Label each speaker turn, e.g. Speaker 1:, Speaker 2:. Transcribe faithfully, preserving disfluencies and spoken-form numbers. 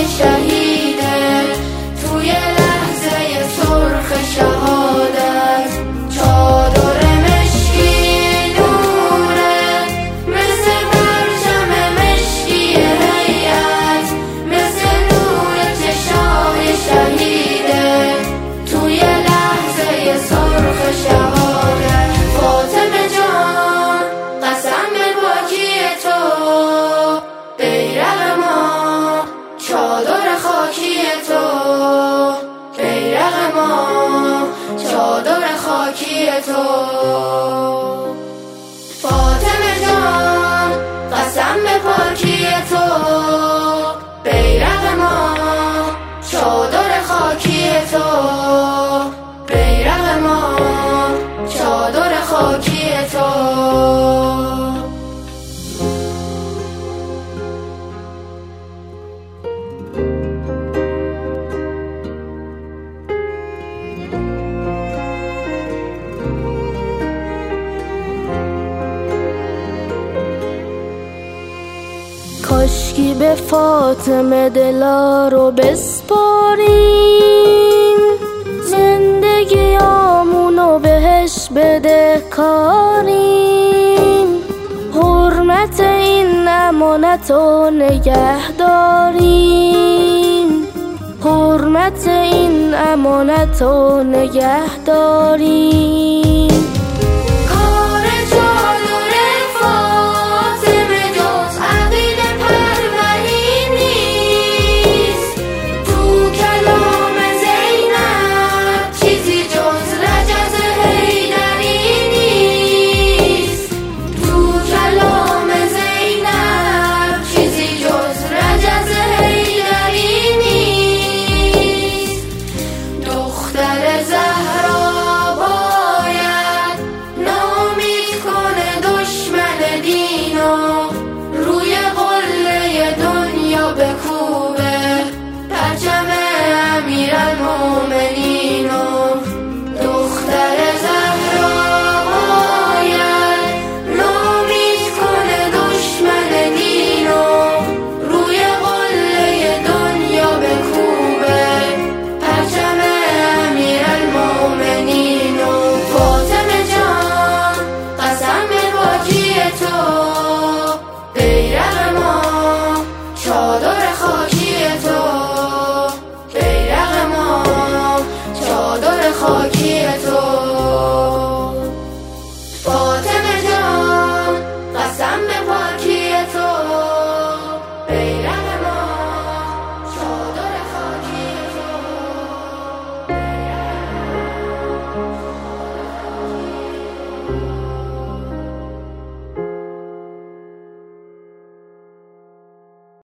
Speaker 1: شهیده توی لحظه سرخ شهادت. چادر مشکی نوره مثل پرچم مشکی هیئت، مثل نور چشای شهیده توی لحظه سرخ شهادت. فاطمه جان قسم به پاکی تو، بیرق ما چادر خاکی تو، بیرق ما چادر خاکی تو. فاطمه جان قسم به پاکی تو، بیرق ما چادر خاکی تو، بیرق ما چادر خاکی تو.
Speaker 2: کاشکی به فاطمه دلا رو بسپاریم، زندگی آمونو بهش بده کاریم. حرمت این امانت رو نگه داریم، حرمت این امانت رو نگه داریم.